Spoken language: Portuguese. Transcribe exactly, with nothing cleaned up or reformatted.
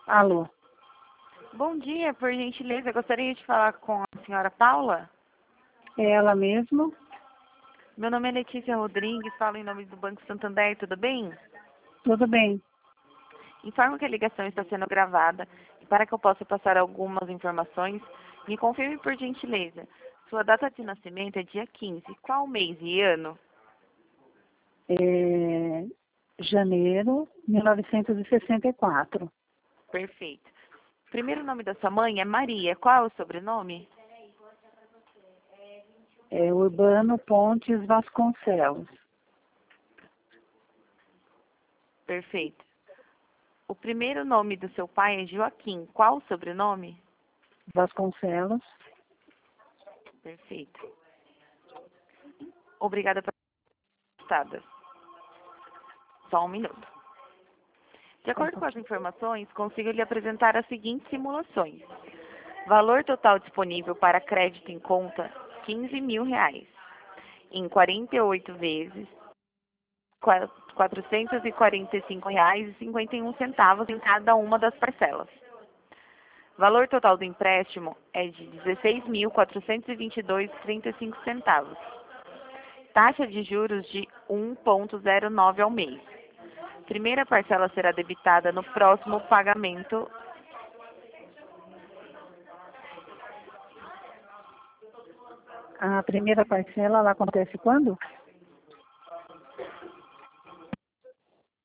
Alô, Bom dia, por gentileza, gostaria de falar com a senhora Paula. é ela mesmo? Meu nome é Letícia Rodrigues, falo em nome do Banco Santander, tudo bem? Tudo bem. Informo que a ligação está sendo gravada e para que eu possa passar algumas informações, me confirme por gentileza. Sua data de nascimento é dia quinze. Qual mês e ano? É janeiro de mil novecentos e sessenta e quatro. Perfeito. Primeiro nome da sua mãe é Maria. Qual é o sobrenome? É Urbano Pontes Vasconcelos. Perfeito. O primeiro nome do seu pai é Joaquim. Qual o sobrenome? Vasconcelos. Perfeito. Obrigada pela resposta. Só um minuto. De acordo com as informações, consigo lhe apresentar as seguintes simulações. Valor total disponível para crédito em conta, quinze mil reais. Em quarenta e oito vezes, quatrocentos e quarenta e cinco reais e cinquenta e um centavos em cada uma das parcelas. Valor total do empréstimo é de dezesseis mil quatrocentos e vinte e dois reais e trinta e cinco centavos. Taxa de juros de um vírgula zero nove ao mês. Primeira parcela será debitada no próximo pagamento. A primeira parcela ela acontece quando?